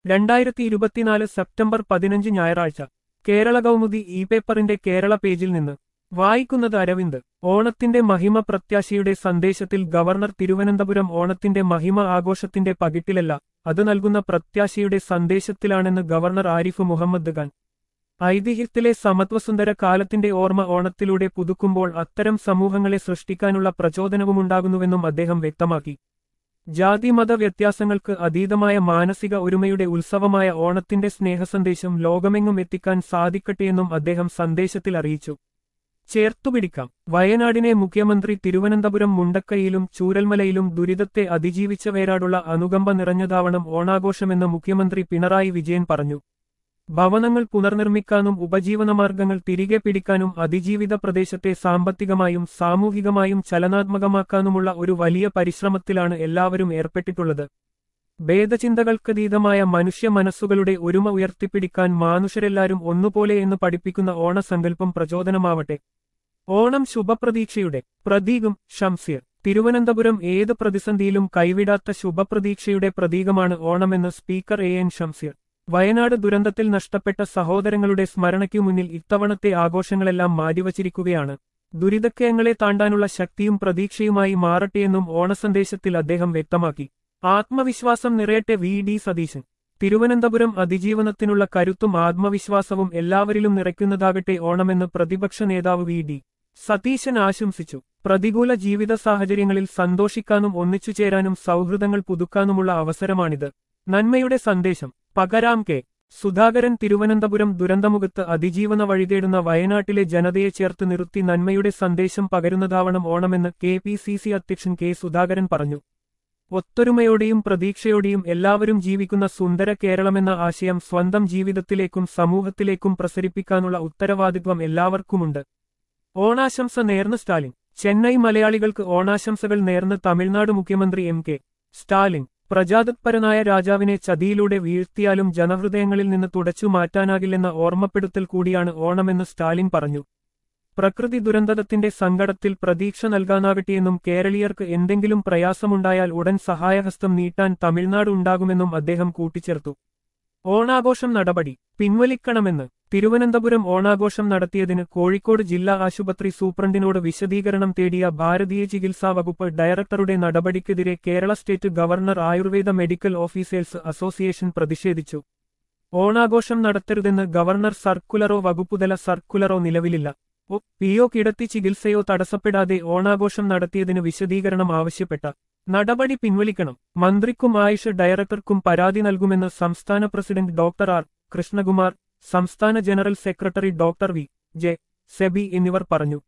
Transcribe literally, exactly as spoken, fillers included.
രണ്ടായിരത്തി ഇരുപത്തിനാല് സെപ്റ്റംബർ പതിനഞ്ച് ഞായറാഴ്ച കേരള കൗമുദി ഇ പേപ്പറിന്റെ കേരള പേജിൽ നിന്ന് വായിക്കുന്നത് അരവിന്ദ്. ഓണത്തിന്റെ മഹിമ പ്രത്യാശയുടെ സന്ദേശത്തിൽ ഗവർണർ. തിരുവനന്തപുരം ഓണത്തിന്റെ മഹിമ ആഘോഷത്തിന്റെ പകിട്ടിലല്ല, അത് നൽകുന്ന പ്രത്യാശയുടെ സന്ദേശത്തിലാണെന്ന് ഗവർണർ ആരിഫ് മുഹമ്മദ് ഖാൻ. ഐതിഹ്യത്തിലെ സമത്വസുന്ദര കാലത്തിന്റെ ഓർമ്മ ഓണത്തിലൂടെ പുതുക്കുമ്പോൾ അത്തരം സമൂഹങ്ങളെ സൃഷ്ടിക്കാനുള്ള പ്രചോദനവുമുണ്ടാകുന്നുവെന്നും അദ്ദേഹം വ്യക്തമാക്കി. ജാതിമത വ്യത്യാസങ്ങൾക്ക് അതീതമായ മാനസിക ഒരുമയുടെ ഉത്സവമായ ഓണത്തിന്റെ സ്നേഹസന്ദേശം ലോകമെങ്ങും എത്തിക്കാൻ സാധിക്കട്ടെയെന്നും അദ്ദേഹം സന്ദേശത്തിൽ അറിയിച്ചു. ചേർത്തുപിടിക്കാം. വയനാടിനെ മുഖ്യമന്ത്രി. തിരുവനന്തപുരം മുണ്ടക്കൈയിലും ചൂരൽമലയിലും ദുരിതത്തെ അതിജീവിച്ചവരാടുള്ള അനുകമ്പ നിറഞ്ഞതാവണം ഓണാഘോഷമെന്ന് മുഖ്യമന്ത്രി പിണറായി വിജയൻ പറഞ്ഞു. ഭവനങ്ങൾ പുനർനിർമ്മിക്കാനും ഉപജീവനമാർഗങ്ങൾ തിരികെ പിടിക്കാനും അതിജീവിത പ്രദേശത്തെ സാമ്പത്തികമായും സാമൂഹികമായും ചലനാത്മകമാക്കാനുമുള്ള ഒരു വലിയ പരിശ്രമത്തിലാണ് എല്ലാവരും ഏർപ്പെട്ടിട്ടുള്ളത്. ഭേദചിന്തകൾക്കതീതമായ മനുഷ്യ മനസ്സുകളുടെ ഒരുമ ഉയർത്തിപ്പിടിക്കാൻ മാനുഷരെല്ലാരും ഒന്നുപോലെ എന്ന് പഠിപ്പിക്കുന്ന ഓണസങ്കല്പം പ്രചോദനമാവട്ടെ. ഓണം ശുഭപ്രതീക്ഷയുടെ പ്രതീകം. ഷംസീർ. തിരുവനന്തപുരം ഏത് പ്രതിസന്ധിയിലും കൈവിടാത്ത ശുഭപ്രതീക്ഷയുടെ പ്രതീകമാണ് ഓണമെന്ന് speaker A N Shamseer. Wayanad ദുരന്തത്തിൽ നഷ്ടപ്പെട്ട സഹോദരങ്ങളുടെ സ്മരണയ്ക്കു മുന്നിൽ ഇത്തവണത്തെ ആഘോഷങ്ങളെല്ലാം മാറ്റിവച്ചിരിക്കുകയാണ്. ദുരിതക്കയങ്ങളെ താണ്ടാനുള്ള ശക്തിയും പ്രതീക്ഷയുമായി മാറട്ടെയെന്നും ഓണസന്ദേശത്തിൽ അദ്ദേഹം വ്യക്തമാക്കി. ആത്മവിശ്വാസം നിറയട്ടെ. V D Satheesan. തിരുവനന്തപുരം അതിജീവനത്തിനുള്ള കരുത്തും ആത്മവിശ്വാസവും എല്ലാവരിലും നിറയ്ക്കുന്നതാകട്ടെ ഓണമെന്ന് പ്രതിപക്ഷ നേതാവ് വി ഡി സതീശൻ ആശംസിച്ചു. പ്രതികൂല ജീവിത സാഹചര്യങ്ങളിൽ സന്തോഷിക്കാനും ഒന്നിച്ചുചേരാനും സൗഹൃദങ്ങൾ പുതുക്കാനുമുള്ള അവസരമാണിത്. നന്മയുടെ സന്ദേശം പകരാം. കെ സുധാകരൻ. തിരുവനന്തപുരം ദുരന്തമുഖത്ത് അതിജീവന വഴിതേടുന്ന വയനാട്ടിലെ ജനതയെ ചേർത്ത് നിർത്തി നന്മയുടെ സന്ദേശം പകരുന്നതാവണം ഓണമെന്ന് കെ പി സി സി അധ്യക്ഷൻ കെ സുധാകരൻ പറഞ്ഞു. ഒത്തൊരുമയോടെയും പ്രതീക്ഷയോടെയും എല്ലാവരും ജീവിക്കുന്ന സുന്ദര കേരളമെന്ന ആശയം സ്വന്തം ജീവിതത്തിലേക്കും സമൂഹത്തിലേക്കും പ്രസരിപ്പിക്കാനുള്ള ഉത്തരവാദിത്വം എല്ലാവർക്കുമുണ്ട്. ഓണാശംസ നേർന്ന് സ്റ്റാലിൻ. ചെന്നൈ. മലയാളികൾക്ക് ഓണാശംസകൾ നേർന്ന് തമിഴ്നാട് മുഖ്യമന്ത്രി എം കെ സ്റ്റാലിൻ. പ്രജാതത്പരനായ രാജാവിനെ ചതിയിലൂടെ വീഴ്ത്തിയാലും ജനഹൃദയങ്ങളിൽ നിന്ന് തുടച്ചു മാറ്റാനാകില്ലെന്ന ഓർമ്മപ്പെടുത്തൽ കൂടിയാണ് ഓണമെന്ന് സ്റ്റാലിൻ പറഞ്ഞു. പ്രകൃതി ദുരന്തത്തിന്റെ സങ്കടത്തിൽ പ്രതീക്ഷ നൽകാനാകട്ടെയെന്നും കേരളീയർക്ക് എന്തെങ്കിലും പ്രയാസമുണ്ടായാൽ ഉടൻ സഹായഹസ്തം നീട്ടാൻ തമിഴ്നാട് ഉണ്ടാകുമെന്നും അദ്ദേഹം കൂട്ടിച്ചേർത്തു. ഓണാഘോഷം നടപടി പിൻവലിക്കണമെന്ന്. തിരുവനന്തപുരം ഓണാഘോഷം നടത്തിയതിന് കോഴിക്കോട് ജില്ലാ ആശുപത്രി സൂപ്രണ്ടിനോട് വിശദീകരണം തേടിയ ഭാരതീയ ചികിത്സാ വകുപ്പ് ഡയറക്ടറുടെ നടപടിക്കെതിരെ Kerala state governor. Ayurveda medical officers association പ്രതിഷേധിച്ചു. ഓണാഘോഷം നടത്തരുതെന്ന് ഗവർണർ സർക്കുലറോ വകുപ്പുതല സർക്കുലറോ നിലവിലില്ല. ഒ പിയോ കിടത്തി ചികിത്സയോ തടസ്സപ്പെടാതെ ഓണാഘോഷം നടത്തിയതിന് വിശദീകരണം ആവശ്യപ്പെട്ട നടപടി പിൻവലിക്കണം. മന്ത്രിക്കും ആയുഷ് ഡയറക്ടർക്കും പരാതി നൽകുമെന്ന് സംസ്ഥാന പ്രസിഡന്റ് ഡോക്ടർ ആർ കൃഷ്ണകുമാർ, സംസ്ഥാന general secretary doctor V J Seby എന്നിവർ പറഞ്ഞു.